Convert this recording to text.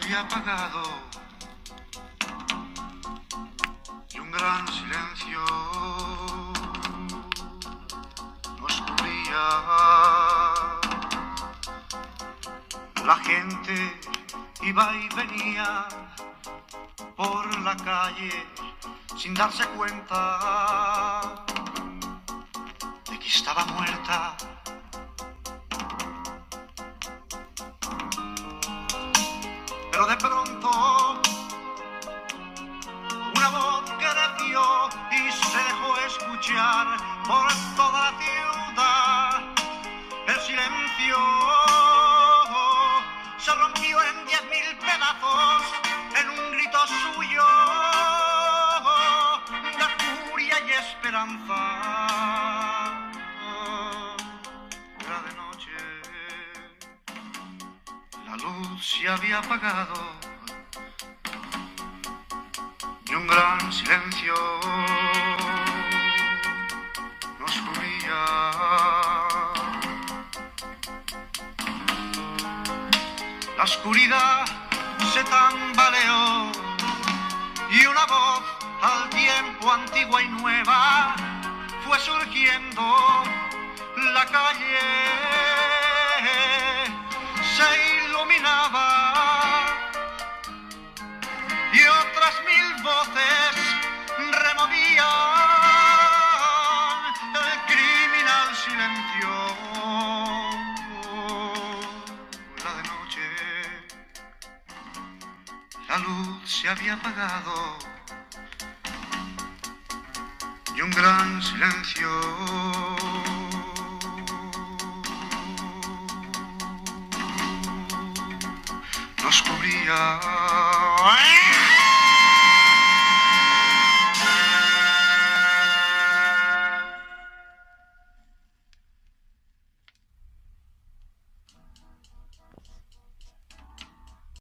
había apagado y un gran silencio nos cubría. La gente iba y venía por la calle sin darse cuenta de que estaba muerta. Pero de pronto una voz creció y se dejó escuchar por toda la ciudad. El silencio se rompió en 10.000 pedazos en un grito suyo de furia y esperanza. Era de noche, la luz se había apagado y un gran silencio nos cubría. La oscuridad se tambaleó y una voz al tiempo antigua y nueva fue surgiendo. La calle se iluminaba y otras 1000 voces removían el criminal silencio. La de noche, la luz se había apagado y un gran silencio nos cubría.